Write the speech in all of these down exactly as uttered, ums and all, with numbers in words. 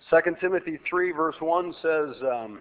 Second Timothy three verse one says, um,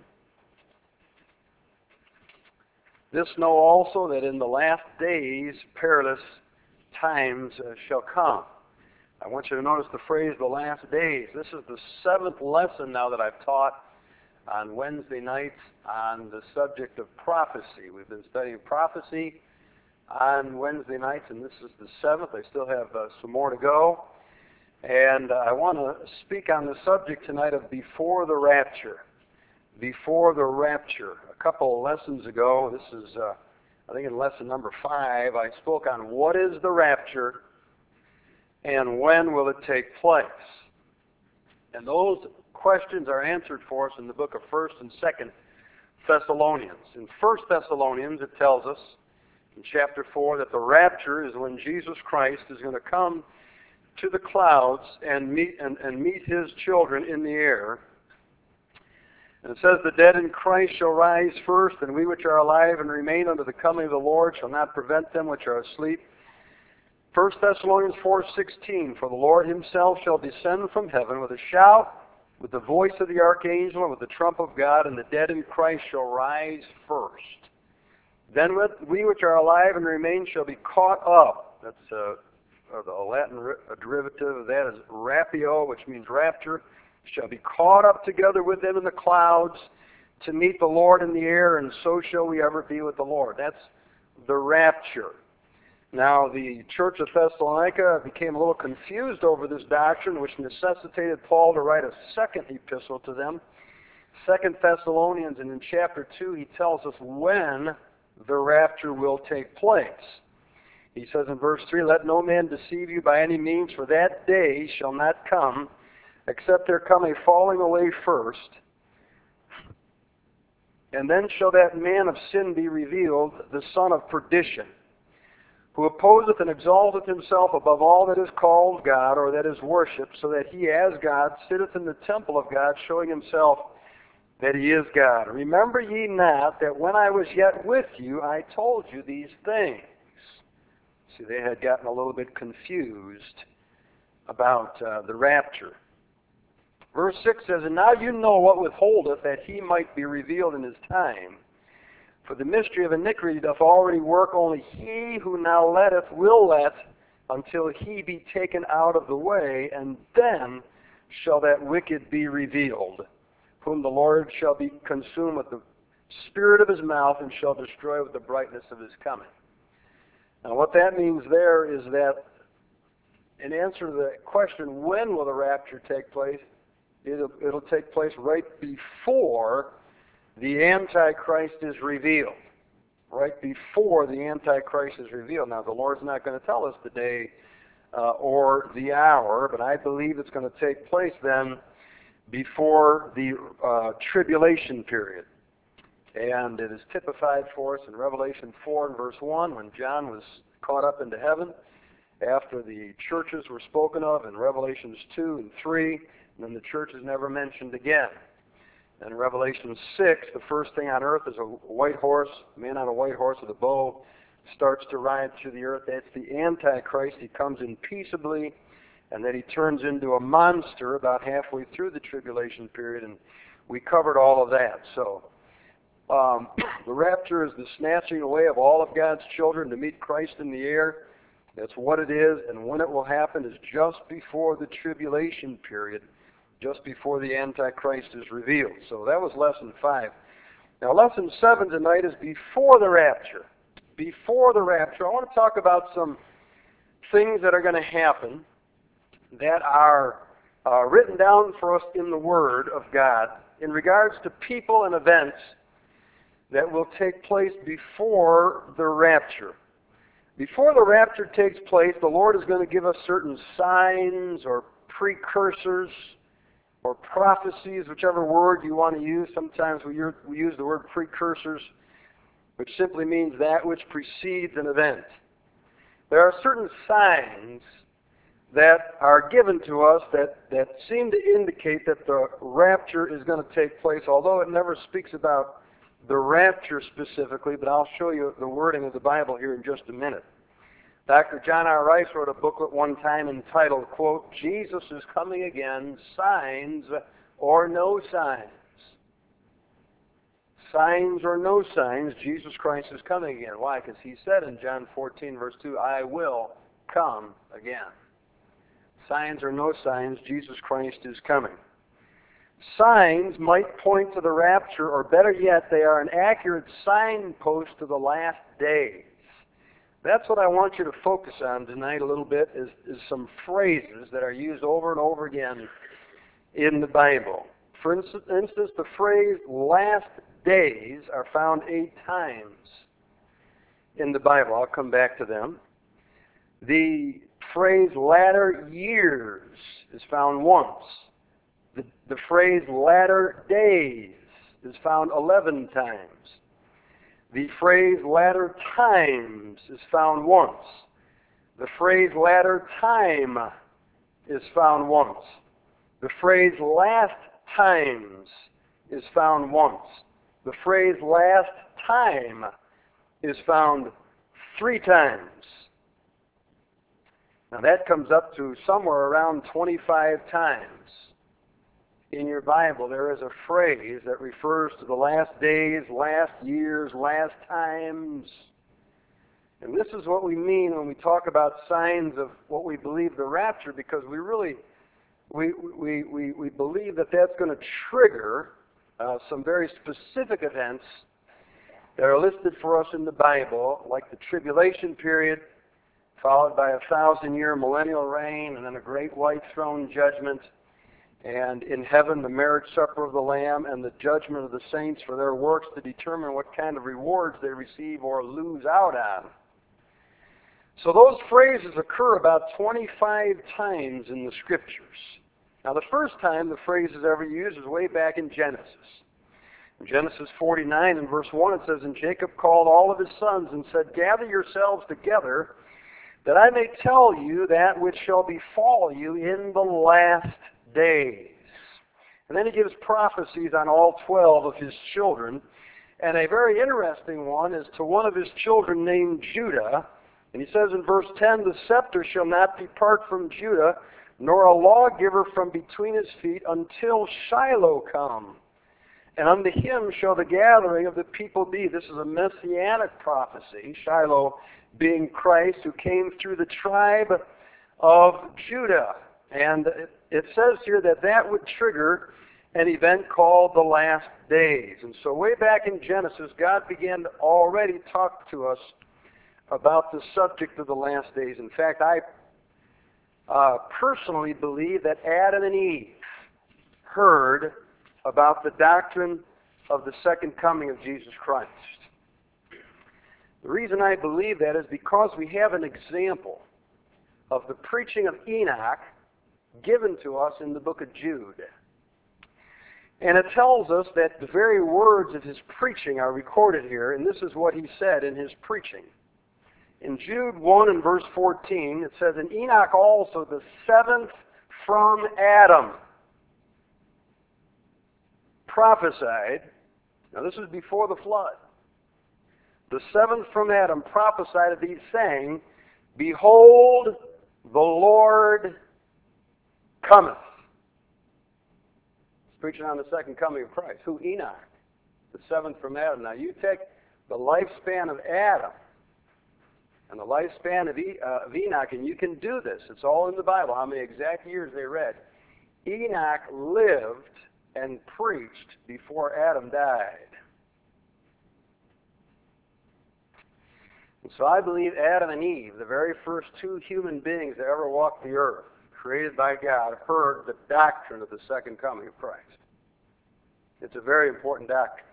"This know also that in the last days perilous times uh, shall come." I want you to notice the phrase, the last days. This is the seventh lesson now that I've taught on Wednesday nights on the subject of prophecy. We've been studying prophecy on Wednesday nights, and this is the seventh. I still have uh, some more to go. And uh, I want to speak on the subject tonight of before the rapture. Before the rapture. A couple of lessons ago, this is, uh, I think in lesson number five, I spoke on what is the rapture and when will it take place. And those questions are answered for us in the book of First and Second Thessalonians. In First Thessalonians, it tells us in chapter four that the rapture is when Jesus Christ is going to come to the clouds and meet and, and meet his children in the air. And it says, "The dead in Christ shall rise first, and we which are alive and remain unto the coming of the Lord shall not prevent them which are asleep." First Thessalonians four sixteen, "For the Lord himself shall descend from heaven with a shout, with the voice of the archangel, and with the trump of God, and the dead in Christ shall rise first. Then we which are alive and remain shall be caught up." That's uh, the Latin derivative of that is rapio, which means rapture. "Shall be caught up together with them in the clouds to meet the Lord in the air, and so shall we ever be with the Lord." That's the rapture. Now, the church of Thessalonica became a little confused over this doctrine, which necessitated Paul to write a second epistle to them, Second Thessalonians, and in chapter two he tells us when the rapture will take place. He says in verse three, "Let no man deceive you by any means, for that day shall not come, except there come a falling away first. And then shall that man of sin be revealed, the son of perdition, who opposeth and exalteth himself above all that is called God, or that is worshipped, so that he as God sitteth in the temple of God, showing himself that he is God. Remember ye not that when I was yet with you, I told you these things." See, they had gotten a little bit confused about uh, the rapture. Verse six says, "And now you know what withholdeth, that he might be revealed in his time. For the mystery of iniquity doth already work, only he who now letteth will let until he be taken out of the way, and then shall that wicked be revealed, whom the Lord shall be consumed with the spirit of his mouth, and shall destroy with the brightness of his coming." Now what that means there is that in answer to the question, when will the rapture take place, it'll, it'll take place right before the Antichrist is revealed. Right before the Antichrist is revealed. Now, the Lord's not going to tell us the day uh, or the hour, but I believe it's going to take place then before the uh, tribulation period. And it is typified for us in Revelation four and verse one, when John was caught up into heaven after the churches were spoken of in Revelations two and three, and then the church is never mentioned again. In Revelation six, the first thing on earth is a white horse, a man on a white horse with a bow, starts to ride through the earth. That's the Antichrist. He comes in peaceably, and then he turns into a monster about halfway through the tribulation period, and we covered all of that. So, um, the rapture is the snatching away of all of God's children to meet Christ in the air. That's what it is, and when it will happen is just before the tribulation period, just before the Antichrist is revealed. So that was lesson five. Now lesson seven tonight is before the rapture. Before the rapture, I want to talk about some things that are going to happen that are uh, written down for us in the Word of God in regards to people and events that will take place before the rapture. Before the rapture takes place, the Lord is going to give us certain signs or precursors or prophecies, whichever word you want to use. Sometimes we use the word precursors, which simply means that which precedes an event. There are certain signs that are given to us that, that seem to indicate that the rapture is going to take place, although it never speaks about the rapture specifically, but I'll show you the wording of the Bible here in just a minute. Doctor John R. Rice wrote a booklet one time entitled, quote, "Jesus is Coming Again, Signs or no signs. Signs or no signs, Jesus Christ is coming again. Why? Because he said in John fourteen, verse two, I will come again. Signs or no signs, Jesus Christ is coming. Signs might point to the rapture, or better yet, they are an accurate signpost to the last days. That's what I want you to focus on tonight a little bit, is, is some phrases that are used over and over again in the Bible. For instance, the phrase last days are found eight times in the Bible. I'll come back to them. The phrase latter years is found once. The, the phrase latter days is found eleven times. The phrase latter times is found once. The phrase latter time is found once. The phrase last times is found once. The phrase last time is found three times. Now that comes up to somewhere around twenty-five times. In your Bible, there is a phrase that refers to the last days, last years, last times. And this is what we mean when we talk about signs of what we believe the rapture, because we really, we, we, we, we believe that that's going to trigger uh, some very specific events that are listed for us in the Bible, like the tribulation period, followed by a thousand-year millennial reign, and then a great white throne judgment, and in heaven the marriage supper of the Lamb, and the judgment of the saints for their works to determine what kind of rewards they receive or lose out on. So those phrases occur about twenty-five times in the Scriptures. Now the first time the phrase is ever used is way back in Genesis. In Genesis forty-nine and verse one it says, And Jacob called all of his sons and said, Gather yourselves together, that I may tell you that which shall befall you in the last days. And then he gives prophecies on all twelve of his children. And a very interesting one is to one of his children named Judah. And he says in verse ten, The scepter shall not depart from Judah, nor a lawgiver from between his feet, until Shiloh come. And unto him shall the gathering of the people be. This is a messianic prophecy, Shiloh being Christ, who came through the tribe of Judah. And it, it says here that that would trigger an event called the last days. And so way back in Genesis, God began to already talk to us about the subject of the last days. In fact, I uh, personally believe that Adam and Eve heard about the doctrine of the second coming of Jesus Christ. The reason I believe that is because we have an example of the preaching of Enoch given to us in the book of Jude. And it tells us that the very words of his preaching are recorded here, and this is what he said in his preaching. In Jude one and verse fourteen, it says, And Enoch also, the seventh from Adam, prophesied. Now this is before the flood. The seventh from Adam prophesied of these, saying, Behold, the Lord cometh. He's preaching on the second coming of Christ. Who? Enoch, the seventh from Adam. Now you take the lifespan of Adam and the lifespan of, e- uh, of Enoch, and you can do this. It's all in the Bible, how many exact years they read. Enoch lived and preached before Adam died. And so I believe Adam and Eve, the very first two human beings that ever walked the earth, created by God, heard the doctrine of the second coming of Christ. It's a very important doctrine.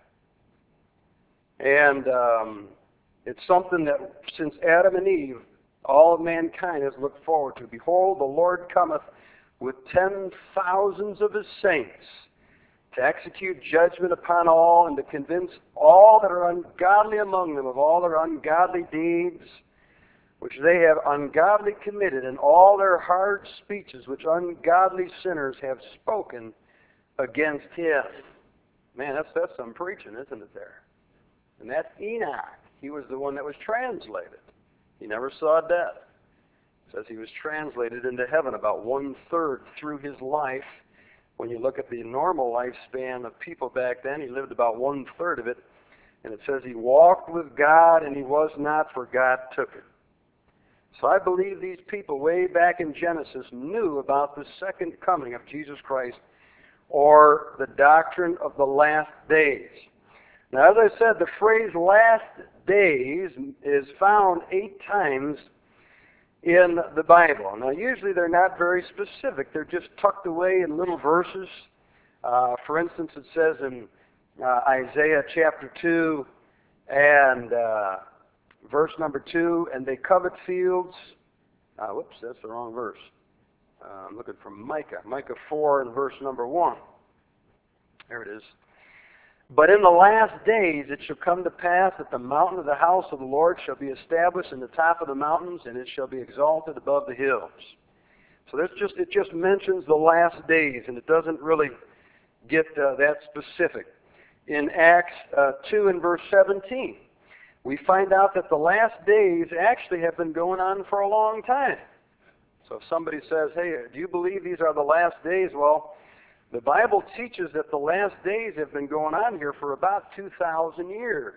And um, it's something that since Adam and Eve, all of mankind has looked forward to. Behold, the Lord cometh with ten thousands of his saints, to execute judgment upon all, and to convince all that are ungodly among them of all their ungodly deeds, which they have ungodly committed, and all their hard speeches, which ungodly sinners have spoken against him. Man, that's, that's some preaching, isn't it there? And that's Enoch. He was the one that was translated. He never saw death. It says he was translated into heaven about one-third through his life. When you look at the normal lifespan of people back then, he lived about one-third of it. And it says he walked with God and he was not, for God took him. So I believe these people way back in Genesis knew about the second coming of Jesus Christ, or the doctrine of the last days. Now, as I said, the phrase last days is found eight times in the Bible. Now, usually they're not very specific. They're just tucked away in little verses. Uh, for instance, it says in uh, Isaiah chapter two and uh, verse number two, and they covet fields. Uh, whoops, that's the wrong verse. Uh, I'm looking for Micah. Micah four and verse number one. There it is. But in the last days it shall come to pass that the mountain of the house of the Lord shall be established in the top of the mountains, and it shall be exalted above the hills. So that's just it just mentions the last days, and it doesn't really get uh, that specific. In Acts uh, two and verse seventeen, we find out that the last days actually have been going on for a long time. So if somebody says, hey, do you believe these are the last days? Well, the Bible teaches that the last days have been going on here for about two thousand years.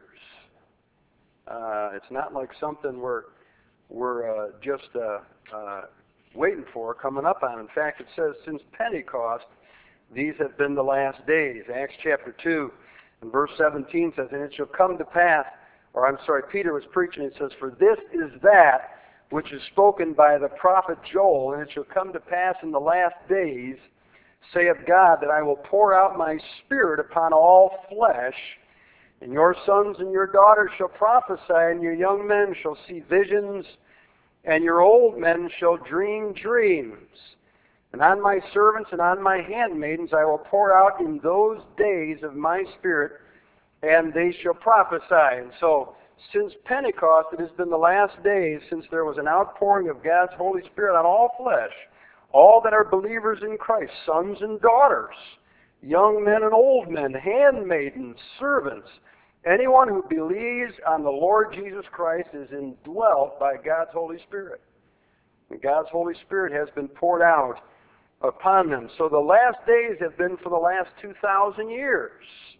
Uh, it's not like something we're, we're uh, just uh, uh, waiting for, coming up on. In fact, it says since Pentecost, these have been the last days. Acts chapter two and verse seventeen says, and it shall come to pass, or I'm sorry, Peter was preaching, it says, for this is that which is spoken by the prophet Joel, and it shall come to pass in the last days, saith God, that I will pour out my Spirit upon all flesh, and your sons and your daughters shall prophesy, and your young men shall see visions, and your old men shall dream dreams. And on my servants and on my handmaidens I will pour out in those days of my Spirit, and they shall prophesy. And so, since Pentecost, it has been the last days since there was an outpouring of God's Holy Spirit on all flesh, all that are believers in Christ, sons and daughters, young men and old men, handmaidens, servants. Anyone who believes on the Lord Jesus Christ is indwelt by God's Holy Spirit. And God's Holy Spirit has been poured out upon them. So the last days have been for the last two thousand years.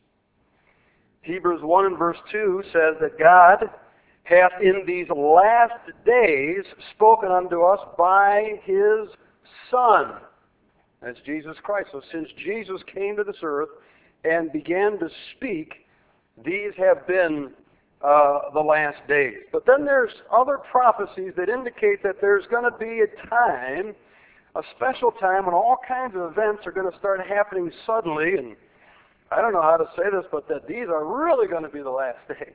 Hebrews one and verse two says that God hath in these last days spoken unto us by His Son. That's Jesus Christ. So since Jesus came to this earth and began to speak, these have been uh, the last days. But then there's other prophecies that indicate that there's going to be a time, a special time, when all kinds of events are going to start happening suddenly, and I don't know how to say this, but that these are really going to be the last days.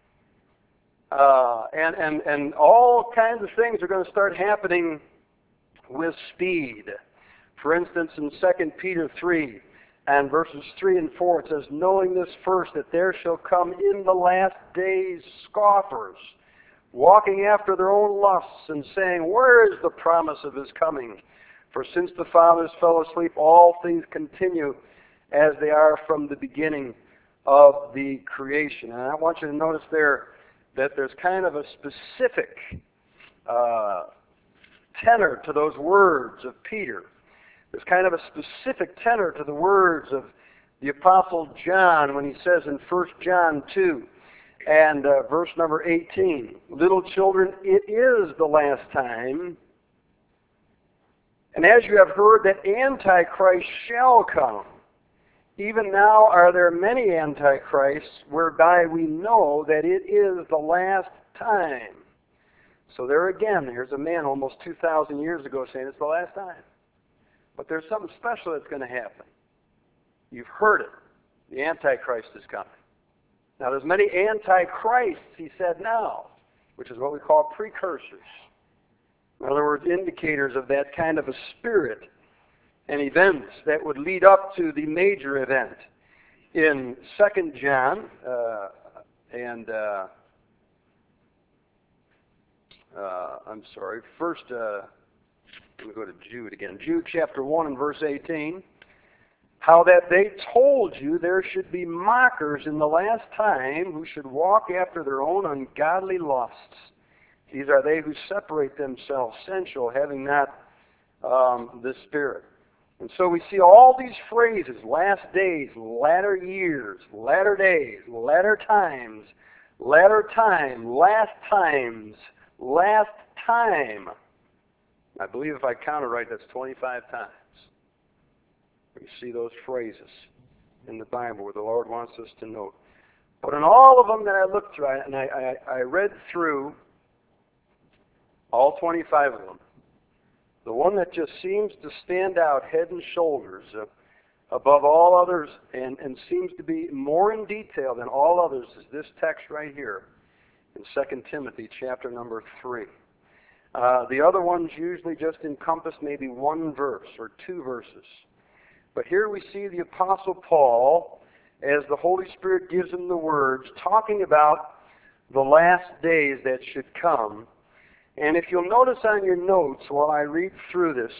Uh, and, and, and all kinds of things are going to start happening with speed. For instance, in Second Peter three and verses three and four, it says, knowing this first, that there shall come in the last days scoffers, walking after their own lusts, and saying, where is the promise of His coming? For since the fathers fell asleep, all things continue as they are from the beginning of the creation. And I want you to notice there that there's kind of a specific uh, tenor to those words of Peter. There's kind of a specific tenor to the words of the Apostle John when he says in First John two and uh, verse number eighteen, little children, it is the last time, and as you have heard that Antichrist shall come, even now are there many antichrists, whereby we know that it is the last time. So there again, here's a man almost two thousand years ago saying it's the last time. But there's something special that's going to happen. You've heard it. The Antichrist is coming. Now there's many antichrists, he said now, which is what we call precursors. In other words, indicators of that kind of a spirit and events that would lead up to the major event. In Second John uh, and uh, uh, I'm sorry, First. Uh, let me go to Jude again. Jude chapter one and verse eighteen. How that they told you there should be mockers in the last time who should walk after their own ungodly lusts. These are they who separate themselves, sensual, having not um, the Spirit. And so we see all these phrases: last days, latter years, latter days, latter times, latter time, last times, last time. I believe if I counted right, that's twenty-five times. We see those phrases in the Bible where the Lord wants us to note. But in all of them that I looked through, and I, I, I read through all twenty-five of them, the one that just seems to stand out head and shoulders uh, above all others and, and seems to be more in detail than all others is this text right here in Second Timothy chapter number three. Uh, the other ones usually just encompass maybe one verse or two verses. But here we see the Apostle Paul, as the Holy Spirit gives him the words, talking about the last days that should come. And if you'll notice on your notes while I read through this,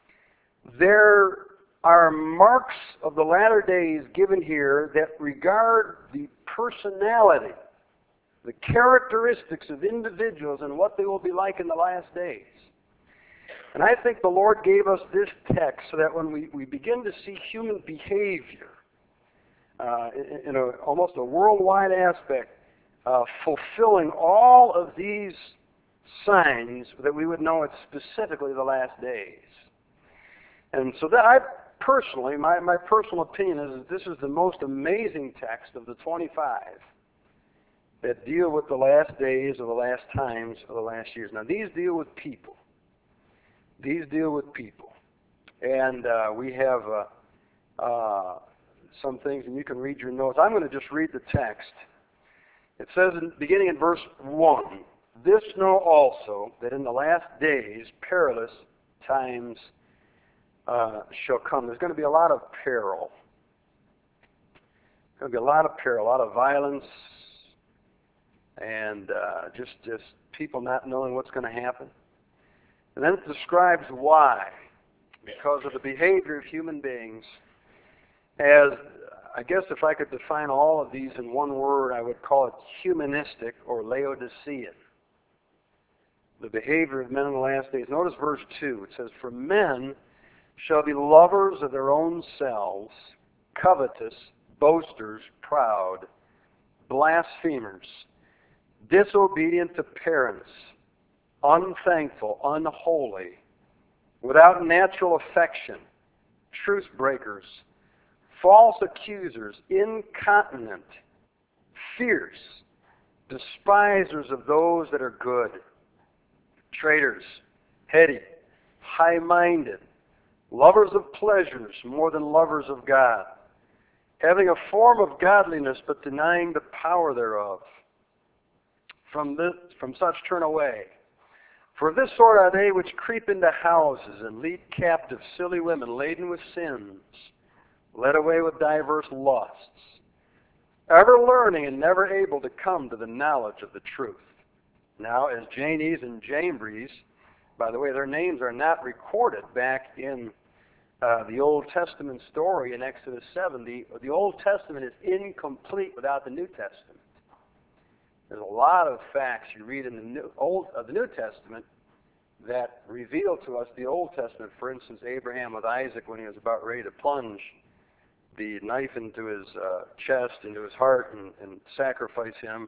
there are marks of the latter days given here that regard the personality, the characteristics of individuals and what they will be like in the last days. And I think the Lord gave us this text so that when we, we begin to see human behavior uh, in, in a, almost a worldwide aspect, uh, fulfilling all of these signs, that we would know it's specifically the last days. And so that I personally, my, my personal opinion is that this is the most amazing text of the twenty-five that deal with the last days or the last times or the last years. Now these deal with people. These deal with people. And uh, we have uh, uh, some things, and you can read your notes. I'm going to just read the text. It says, in, beginning in verse one, "This know also, that in the last days perilous times uh, shall come." There's going to be a lot of peril. There's going to be a lot of peril, a lot of violence, and uh, just, just people not knowing what's going to happen. And then it describes why. Because of the behavior of human beings, as, I guess if I could define all of these in one word, I would call it humanistic or Laodicean. The behavior of men in the last days. Notice verse two. It says, "For men shall be lovers of their own selves, covetous, boasters, proud, blasphemers, disobedient to parents, unthankful, unholy, without natural affection, truce breakers, false accusers, incontinent, fierce, despisers of those that are good, traitors, heady, high-minded, lovers of pleasures more than lovers of God, having a form of godliness but denying the power thereof. From this, from such turn away. For of this sort are they which creep into houses and lead captive silly women laden with sins, led away with diverse lusts, ever learning and never able to come to the knowledge of the truth. Now, as Jannes and Jambres, by the way, their names are not recorded back in uh, the Old Testament story in Exodus seven. The, the Old Testament is incomplete without the New Testament. There's a lot of facts you read in the New, Old, uh, the New Testament that reveal to us the Old Testament. For instance, Abraham with Isaac, when he was about ready to plunge the knife into his uh, chest, into his heart, and, and sacrifice him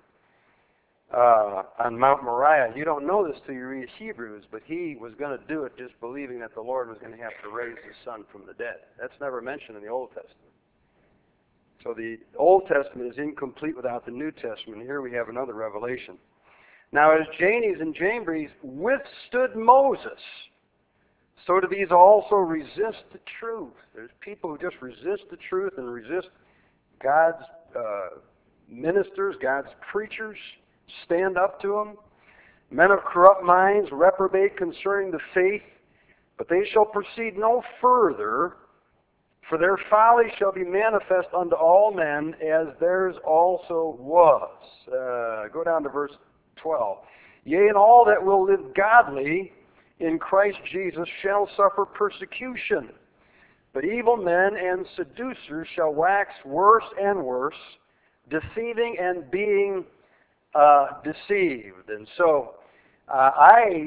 uh, on Mount Moriah. You don't know this till you read Hebrews, but he was going to do it just believing that the Lord was going to have to raise his son from the dead. That's never mentioned in the Old Testament. So the Old Testament is incomplete without the New Testament. Here we have another revelation. Now, as Jannes and Jambres withstood Moses, so do these also resist the truth. There's people who just resist the truth and resist God's uh, ministers, God's preachers, stand up to them. Men of corrupt minds reprobate concerning the faith, but they shall proceed no further, for their folly shall be manifest unto all men, as theirs also was. Uh, go down to verse twelve. Yea, and all that will live godly in Christ Jesus shall suffer persecution. But evil men and seducers shall wax worse and worse, deceiving and being uh, deceived. And so uh, I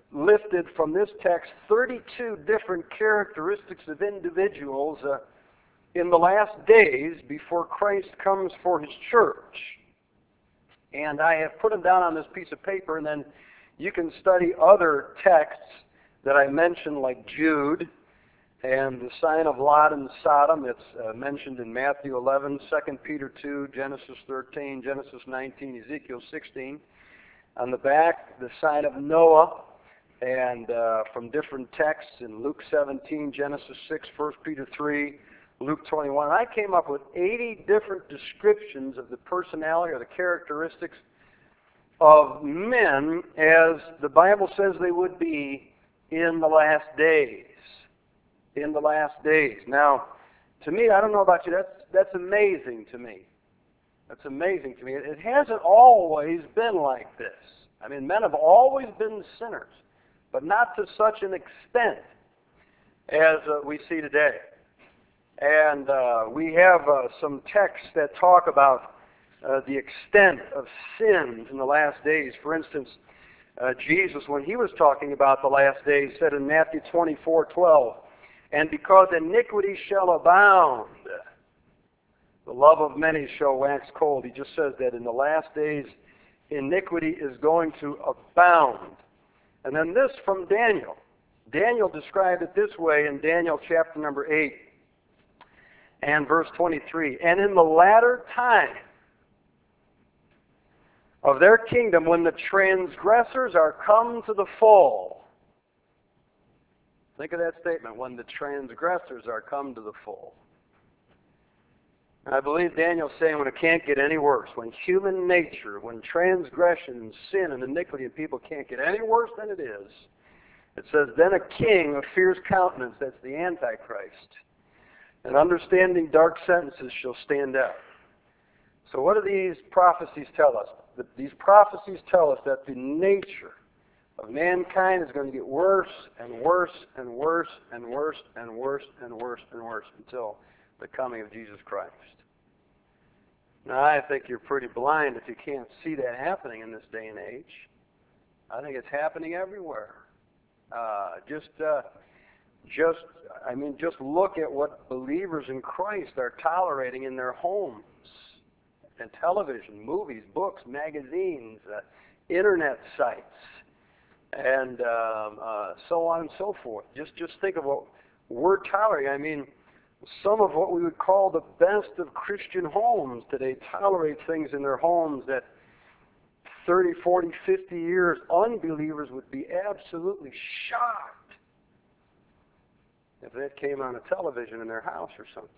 lifted from this text thirty-two different characteristics of individuals uh, in the last days before Christ comes for His church. And I have put them down on this piece of paper, and then you can study other texts that I mentioned, like Jude and the sign of Lot and Sodom. It's uh, mentioned in Matthew eleven, Second Peter two, Genesis thirteen, Genesis nineteen, Ezekiel sixteen. On the back, the sign of Noah, and uh, from different texts in Luke seventeen, Genesis six, First Peter three, Luke twenty-one. I came up with eighty different descriptions of the personality or the characteristics of men as the Bible says they would be in the last days. In the last days. Now, to me, I don't know about you, that's, that's amazing to me. That's amazing to me. It hasn't always been like this. I mean, men have always been sinners, but not to such an extent as uh, we see today. And uh, we have uh, some texts that talk about uh, the extent of sins in the last days. For instance, uh, Jesus, when He was talking about the last days, said in Matthew twenty-four twelve, "And because iniquity shall abound, the love of many shall wax cold." He just says that in the last days, iniquity is going to abound. And then this from Daniel. Daniel described it this way in Daniel chapter number eight and verse twenty-three. "And in the latter time of their kingdom, when the transgressors are come to the full." Think of that statement, when the transgressors are come to the full. I believe Daniel's saying when it can't get any worse, when human nature, when transgression and sin and iniquity of people can't get any worse than it is, it says, "Then a king of fierce countenance," that's the Antichrist, "and understanding dark sentences shall stand out." So what do these prophecies tell us? These prophecies tell us that the nature of mankind is going to get worse and worse and worse and worse and worse and worse and worse until the coming of Jesus Christ. Now, I think you're pretty blind if you can't see that happening in this day and age. I think it's happening everywhere. Uh, just, uh, just, I mean, just look at what believers in Christ are tolerating in their homes, and television, movies, books, magazines, uh, internet sites, and um, uh, so on and so forth. Just, just think of what we're tolerating. I mean, some of what we would call the best of Christian homes today tolerate things in their homes that thirty, forty, fifty years unbelievers would be absolutely shocked if that came on a television in their house or something.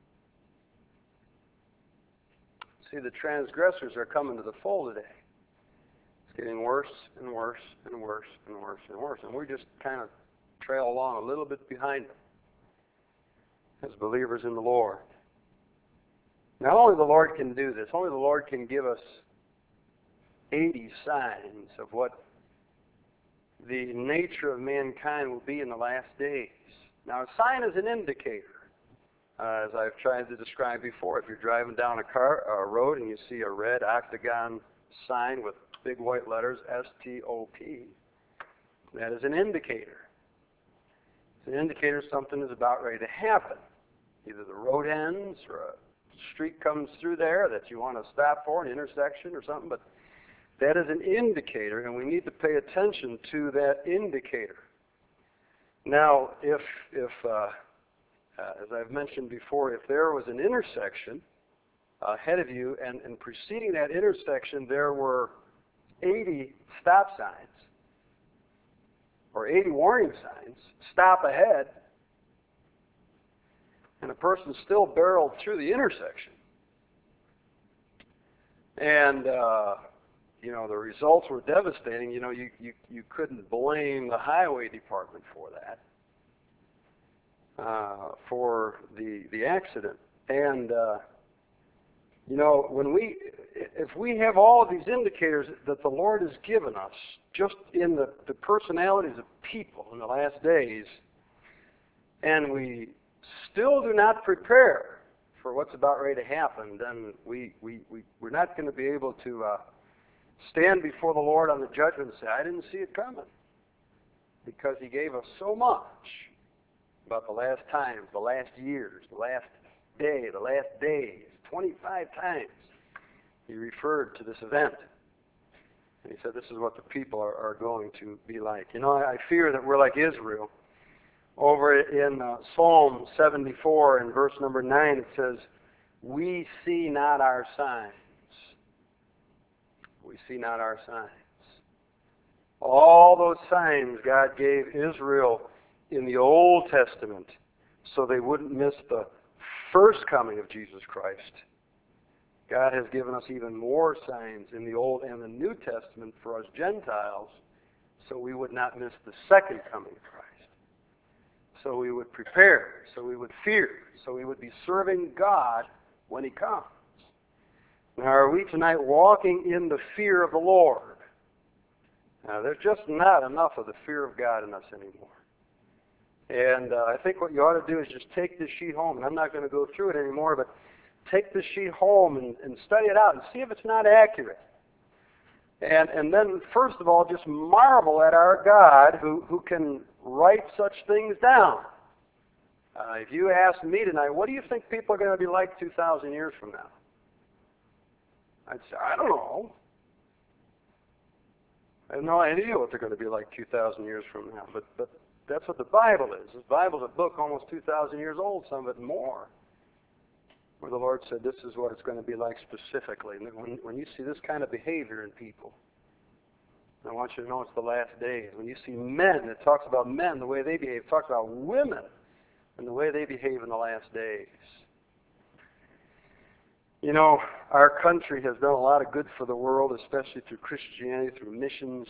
See, the transgressors are coming to the fold today. It's getting worse and worse and worse and worse and worse. And we just kind of trail along a little bit behind them as believers in the Lord. Now, only the Lord can do this. Only the Lord can give us eighty signs of what the nature of mankind will be in the last days. Now, a sign is an indicator. Uh, as I've tried to describe before, if you're driving down a car, a road and you see a red octagon sign with big white letters, S T O P, that is an indicator. It's an indicator something is about ready to happen. Either the road ends or a street comes through there that you want to stop for, an intersection or something, but that is an indicator, and we need to pay attention to that indicator. Now, if, if uh, Uh, as I've mentioned before, if there was an intersection ahead of you, and, and preceding that intersection there were eighty stop signs, or eighty warning signs, stop ahead, and a person still barreled through the intersection, and uh, you know, the results were devastating, you know, you, you, you couldn't blame the highway department for that. Uh, for the the accident. And uh, you know, when we if we have all of these indicators that the Lord has given us just in the, the personalities of people in the last days, and we still do not prepare for what's about ready to happen, then we, we, we, we're not going to be able to uh, stand before the Lord on the judgment and say, "I didn't see it coming." because he gave us so much about the last times, the last years, the last day, the last days. twenty-five times he referred to this event. And he said, this is what the people are, are going to be like. You know, I, I fear that we're like Israel. Over in uh, Psalm seventy-four, in verse number nine, it says, we see not our signs. We see not our signs. All those signs God gave Israel in the Old Testament so they wouldn't miss the first coming of Jesus Christ. God has given us even more signs in the Old and the New Testament for us Gentiles so we would not miss the second coming of Christ. So we would prepare, so we would fear, so we would be serving God when he comes. Now, are we tonight walking in the fear of the Lord? Now, there's just not enough of the fear of God in us anymore. And uh, I think what you ought to do is just take this sheet home, and I'm not going to go through it anymore, but take this sheet home and, and study it out and see if it's not accurate. And and then, first of all, just marvel at our God who, who can write such things down. Uh, if you ask me tonight, what do you think people are going to be like two thousand years from now? I'd say, I don't know. I have no idea what they're going to be like two thousand years from now. But, but that's what the Bible is. The Bible's a book almost two thousand years old, some of it more, where the Lord said this is what it's going to be like specifically. And when, when you see this kind of behavior in people, I want you to know it's the last days. When you see men, it talks about men, the way they behave. It talks about women and the way they behave in the last days. You know, our country has done a lot of good for the world, especially through Christianity, through missions,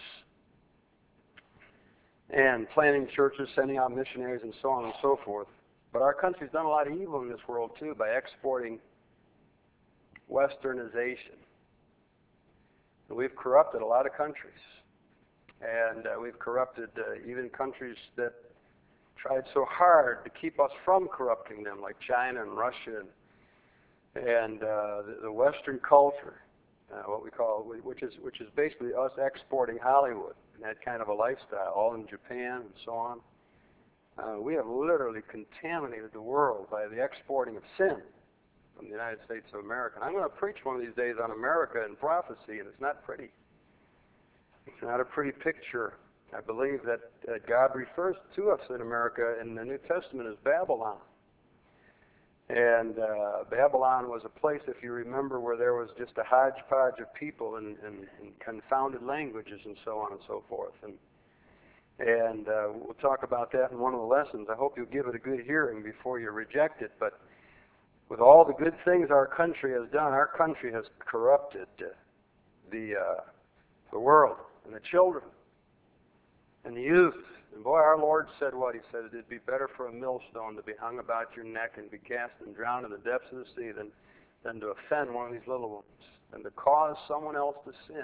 and planting churches, sending out missionaries, and so on and so forth. But our country's done a lot of evil in this world, too, by exporting westernization. And we've corrupted a lot of countries. And uh, we've corrupted uh, even countries that tried so hard to keep us from corrupting them, like China and Russia and, and uh, the, the Western culture, uh, what we call, which is which is basically us exporting Hollywood and that kind of a lifestyle, all in Japan and so on. Uh, we have literally contaminated the world by the exporting of sin from the United States of America. And I'm going to preach one of these days on America and prophecy, and it's not pretty. It's not a pretty picture. I believe that uh, God refers to us in America in the New Testament as Babylon. And uh, Babylon was a place, if you remember, where there was just a hodgepodge of people and, and, and confounded languages and so on and so forth. And And uh, we'll talk about that in one of the lessons. I hope you'll give it a good hearing before you reject it. But with all the good things our country has done, our country has corrupted uh, the uh, the world and the children and the youth. And boy, our Lord said what? He said it'd be better for a millstone to be hung about your neck and be cast and drowned in the depths of the sea than, than to offend one of these little ones and to cause someone else to sin.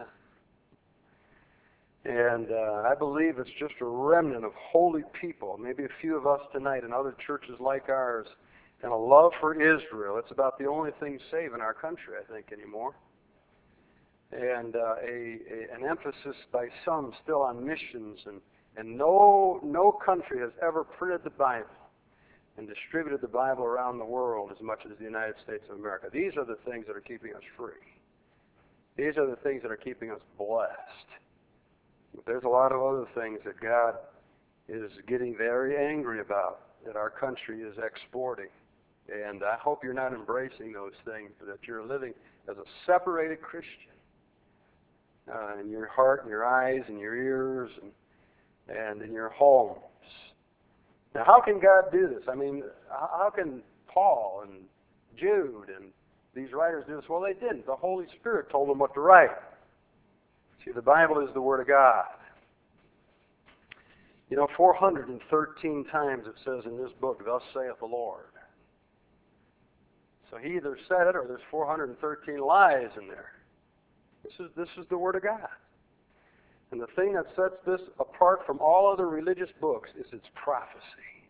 And uh, I believe it's just a remnant of holy people, maybe a few of us tonight in other churches like ours, and a love for Israel. It's about the only thing saving our country, I think, anymore. And uh, a, a, an emphasis by some still on missions. And, and no, no country has ever printed the Bible and distributed the Bible around the world as much as the United States of America. These are the things that are keeping us free. These are the things that are keeping us blessed. There's a lot of other things that God is getting very angry about that our country is exporting. And I hope you're not embracing those things, that you're living as a separated Christian uh, in your heart and your eyes and your ears and, and in your homes. Now, how can God do this? I mean, how can Paul and Jude and these writers do this? Well, they didn't. The Holy Spirit told them what to write. See, the Bible is the Word of God. You know, four hundred thirteen times it says in this book, thus saith the Lord. So he either said it or there's four hundred thirteen lies in there. This is, this is the Word of God. And the thing that sets this apart from all other religious books is its prophecy.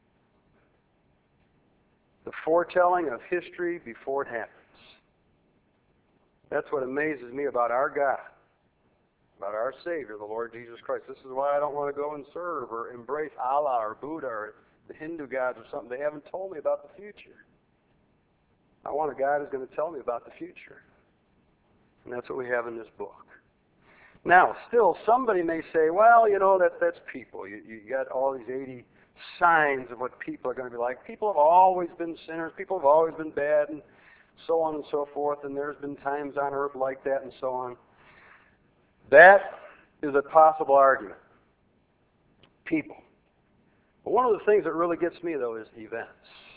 The foretelling of history before it happens. That's what amazes me about our God. about our Savior, the Lord Jesus Christ. This is why I don't want to go and serve or embrace Allah or Buddha or the Hindu gods or something. They haven't told me about the future. I want a God who's going to tell me about the future. And that's what we have in this book. Now, still, somebody may say, well, you know, that, that's people. You, you got all these eighty signs of what people are going to be like. People have always been sinners. People have always been bad, and so on and so forth. And there's been times on earth like that and so on. That is a possible argument. People. But one of the things that really gets me, though, is events.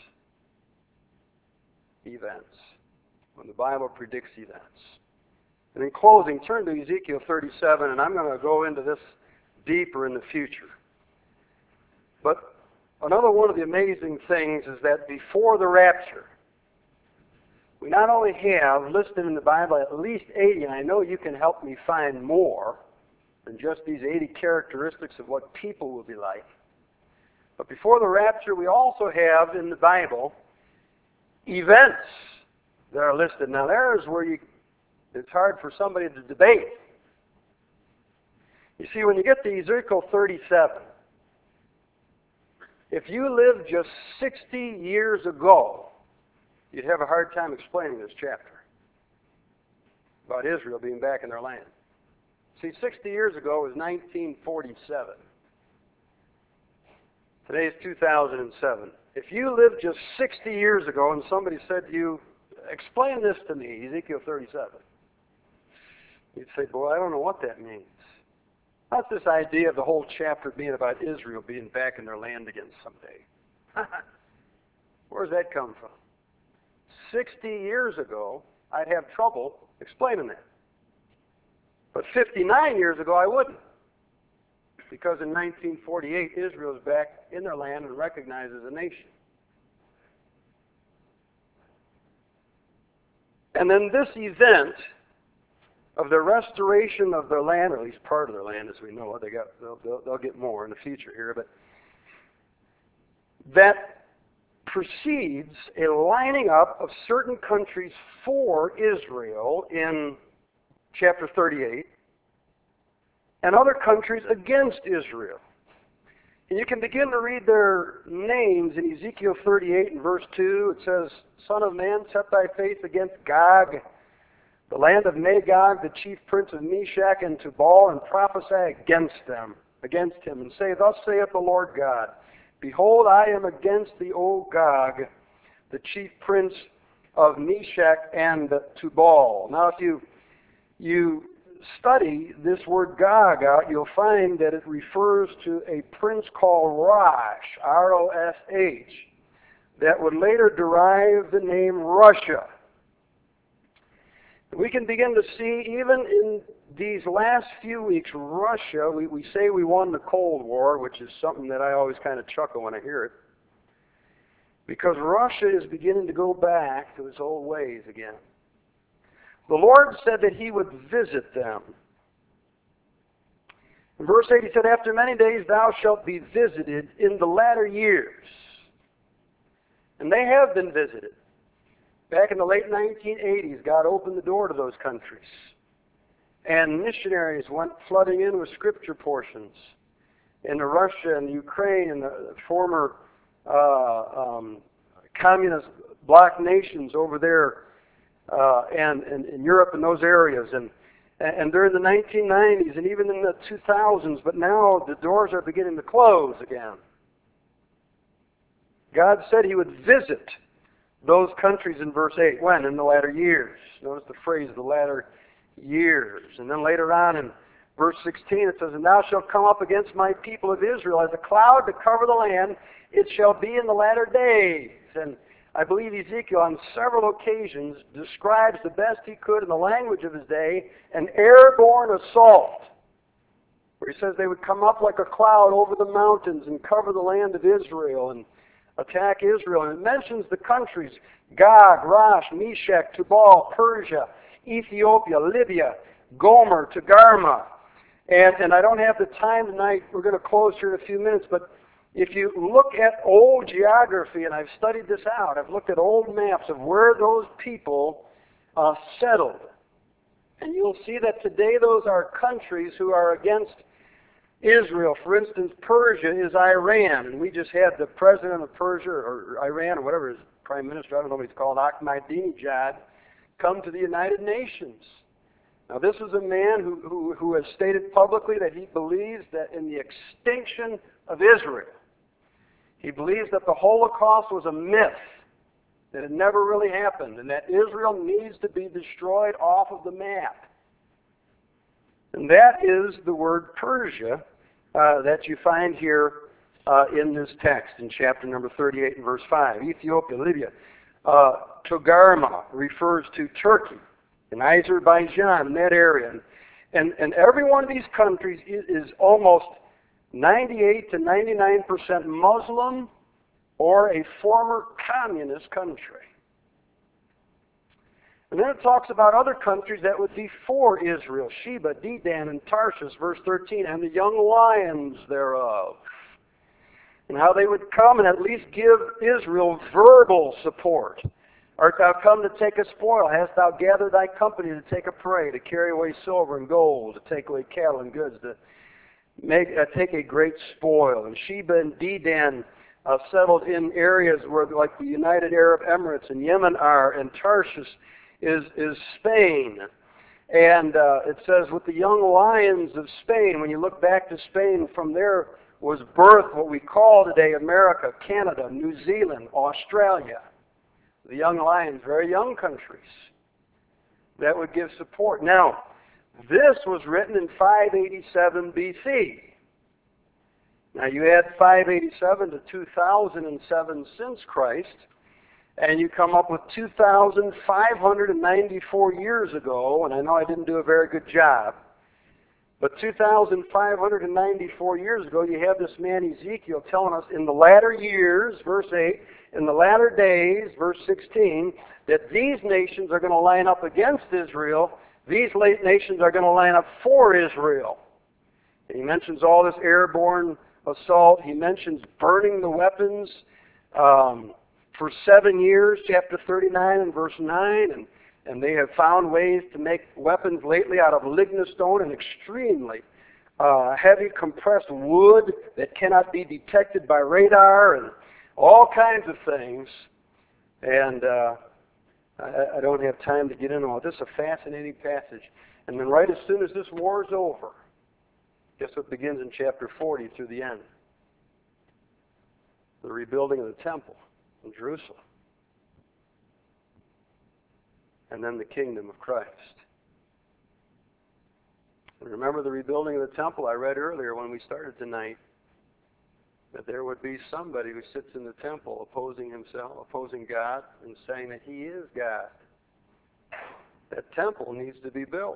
Events. When the Bible predicts events. And in closing, turn to Ezekiel thirty-seven, and I'm going to go into this deeper in the future. But another one of the amazing things is that before the rapture, we not only have listed in the Bible at least eighty, and I know you can help me find more than just these eighty characteristics of what people will be like. But before the rapture, we also have in the Bible events that are listed. Now, there's where you it's hard for somebody to debate. You see, when you get to Ezekiel thirty-seven, if you lived just sixty years ago, you'd have a hard time explaining this chapter about Israel being back in their land. See, sixty years ago was nineteen forty-seven. Today is two thousand seven. If you lived just sixty years ago and somebody said to you, explain this to me, Ezekiel thirty-seven, you'd say, boy, I don't know what that means. That's this idea of the whole chapter being about Israel being back in their land again someday. Where does that come from? sixty years ago, I'd have trouble explaining that. But fifty-nine years ago, I wouldn't. Because in nineteen forty-eight, Israel is back in their land and recognized as a nation. And then this event of the restoration of their land, or at least part of their land, as we know it, they got they'll, they'll, they'll get more in the future here, but that precedes a lining up of certain countries for Israel in chapter thirty-eight, and other countries against Israel. And you can begin to read their names in Ezekiel thirty-eight and verse two. It says, Son of man, set thy face against Gog, the land of Magog, the chief prince of Meshach and Tubal, and prophesy against them, against him, and say, Thus saith the Lord God, Behold, I am against thee, O Gog, the chief prince of Meshach and Tubal. Now, if you you study this word Gog out, you'll find that it refers to a prince called Rosh, R O S H, that would later derive the name Russia. We can begin to see, even in these last few weeks, Russia, we, we say we won the Cold War, which is something that I always kind of chuckle when I hear it, because Russia is beginning to go back to its old ways again. The Lord said that He would visit them. In verse eight, He said, After many days thou shalt be visited in the latter years. And they have been visited. Back in the late nineteen eighties, God opened the door to those countries. And missionaries went flooding in with scripture portions into Russia and Ukraine and the former uh, um, communist bloc nations over there uh, and, and in Europe and those areas. And, and during the nineteen nineties and even in the two thousands, but now the doors are beginning to close again. God said He would visit those countries in verse eight. When? In the latter years. Notice the phrase, the latter years. And then later on in verse sixteen it says, And thou shalt come up against my people of Israel as a cloud to cover the land, it shall be in the latter days. And I believe Ezekiel on several occasions describes the best he could in the language of his day an airborne assault, where he says they would come up like a cloud over the mountains and cover the land of Israel and attack Israel. And it mentions the countries, Gog, Rosh, Meshach, Tubal, Persia, Ethiopia, Libya, Gomer, Togarmah. And, and I don't have the time tonight, we're going to close here in a few minutes, but if you look at old geography, and I've studied this out, I've looked at old maps of where those people uh, settled. And you'll see that today those are countries who are against Israel. For instance, Persia is Iran. And we just had the president of Persia, or Iran, or whatever his prime minister, I don't know what he's called, Ahmadinejad, come to the United Nations. Now this is a man who, who, who has stated publicly that he believes that in the extinction of Israel. He believes that the Holocaust was a myth, that it never really happened, and that Israel needs to be destroyed off of the map. And that is the word Persia uh, that you find here uh, in this text in chapter number thirty-eight and verse five. Ethiopia, Libya. Uh, Togarmah refers to Turkey and Azerbaijan in that area. And, and every one of these countries is, is almost ninety-eight to ninety-nine percent Muslim or a former communist country. And then it talks about other countries that would be for Israel. Sheba, Dedan, and Tarshish, verse thirteen, and the young lions thereof. And how they would come and at least give Israel verbal support. Art thou come to take a spoil? Hast thou gathered thy company to take a prey, to carry away silver and gold, to take away cattle and goods, to make uh, take a great spoil? And Sheba and Dedan uh, settled in areas where, like the United Arab Emirates and Yemen are, and Tarshish is is Spain. And uh, it says, with the young lions of Spain, when you look back to Spain, from there was birthed what we call today America, Canada, New Zealand, Australia. The young lions, very young countries that would give support. Now, this was written in five eighty-seven B C. Now, you add five eighty-seven to two thousand seven since Christ, and you come up with two thousand five hundred ninety-four years ago, and I know I didn't do a very good job, but two thousand five hundred ninety-four years ago, you have this man Ezekiel telling us in the latter years, verse eight, in the latter days, verse sixteen, that these nations are going to line up against Israel. These late nations are going to line up for Israel. And he mentions all this airborne assault. He mentions burning the weapons um, for seven years, chapter thirty-nine and verse nine. And, and they have found ways to make weapons lately out of lignostone and extremely uh, heavy compressed wood that cannot be detected by radar, and all kinds of things. And uh, I, I don't have time to get into all this. It's a fascinating passage. And then right as soon as this war is over, guess what begins in chapter forty through the end? The rebuilding of the temple in Jerusalem. And then the kingdom of Christ. And remember the rebuilding of the temple I read earlier when we started tonight, that there would be somebody who sits in the temple opposing himself, opposing God, and saying that he is God. That temple needs to be built.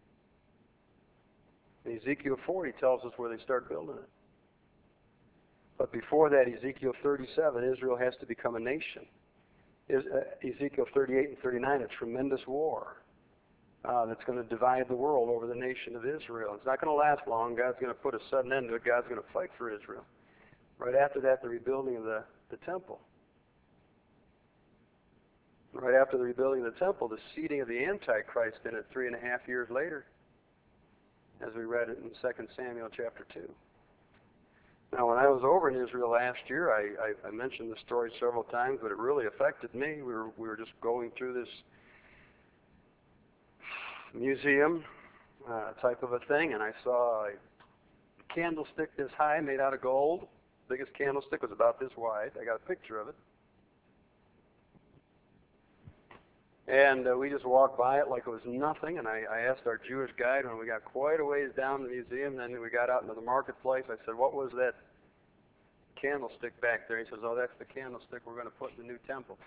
Ezekiel forty tells us where they start building it. But before that, Ezekiel thirty-seven, Israel has to become a nation. Ezekiel thirty-eight and thirty-nine, a tremendous war uh, that's going to divide the world over the nation of Israel. It's not going to last long. God's going to put a sudden end to it. God's going to fight for Israel. Right after that, the rebuilding of the, the temple. Right after the rebuilding of the temple, the seating of the Antichrist in it three and a half years later, as we read it in Second Samuel chapter two. Now, when I was over in Israel last year, I, I, I mentioned the story several times, but it really affected me. We were, we were just going through this museum uh, type of a thing, and I saw a candlestick this high made out of gold. The biggest candlestick was about this wide. I got a picture of it. And uh, we just walked by it like it was nothing, and I, I asked our Jewish guide when we got quite a ways down the museum, and then we got out into the marketplace. I said, what was that candlestick back there? He says, oh, that's the candlestick we're going to put in the new temple.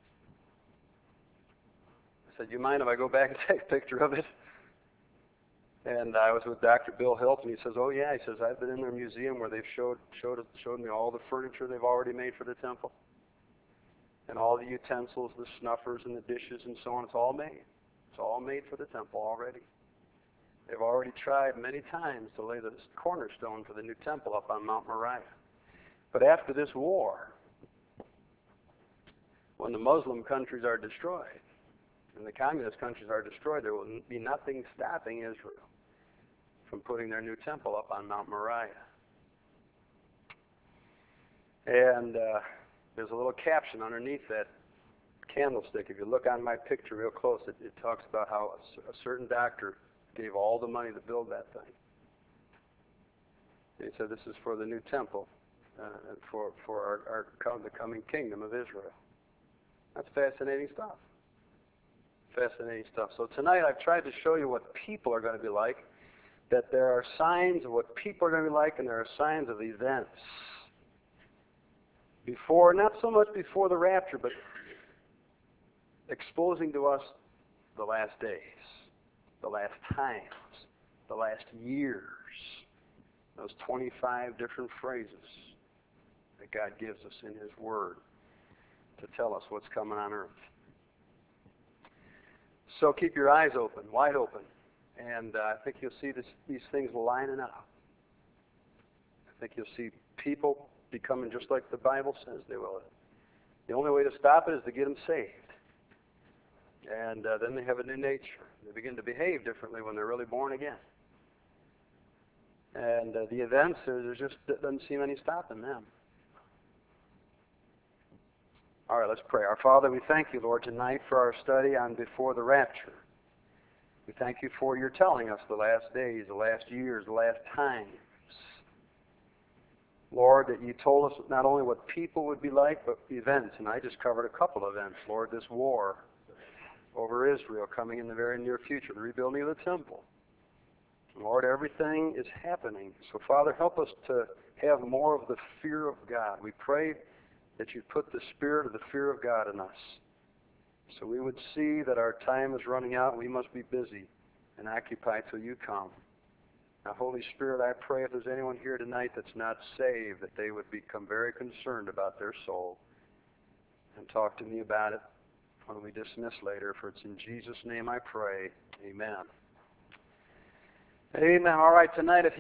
I said, you mind if I go back and take a picture of it? And I was with Doctor Bill Hilt, and he says, oh, yeah. He says, I've been in their museum where they've showed, showed, showed me all the furniture they've already made for the temple. And all the utensils, the snuffers and the dishes and so on, it's all made. It's all made for the temple already. They've already tried many times to lay the cornerstone for the new temple up on Mount Moriah. But after this war, when the Muslim countries are destroyed, and the communist countries are destroyed, there will be nothing stopping Israel from putting their new temple up on Mount Moriah. And uh, there's a little caption underneath that candlestick. If you look on my picture real close, it, it talks about how a, a certain doctor gave all the money to build that thing. And he said, this is for the new temple, uh, for, for our, our the coming kingdom of Israel. That's fascinating stuff. Fascinating stuff. So tonight I've tried to show you what people are going to be like, that there are signs of what people are going to be like, and there are signs of events. Before, not so much before the rapture, but exposing to us the last days, the last times, the last years, those twenty-five different phrases that God gives us in His Word to tell us what's coming on earth. So keep your eyes open, wide open, and uh, I think you'll see this, these things lining up. I think you'll see people becoming just like the Bible says they will. The only way to stop it is to get them saved. And uh, then they have a new nature. They begin to behave differently when they're really born again. And uh, the events, there just doesn't seem any stopping them. All right, let's pray. Our Father, we thank you, Lord, tonight for our study on before the rapture. We thank you for your telling us the last days, the last years, the last times. Lord, that you told us not only what people would be like, but events. And I just covered a couple of events. Lord, this war over Israel coming in the very near future, the rebuilding of the temple. Lord, everything is happening. So, Father, help us to have more of the fear of God. We pray that you put the spirit of the fear of God in us, so we would see that our time is running out and we must be busy and occupied till you come. Now, Holy Spirit, I pray if there's anyone here tonight that's not saved, that they would become very concerned about their soul and talk to me about it when we dismiss later. For it's in Jesus' name I pray. Amen. Amen. All right, tonight, if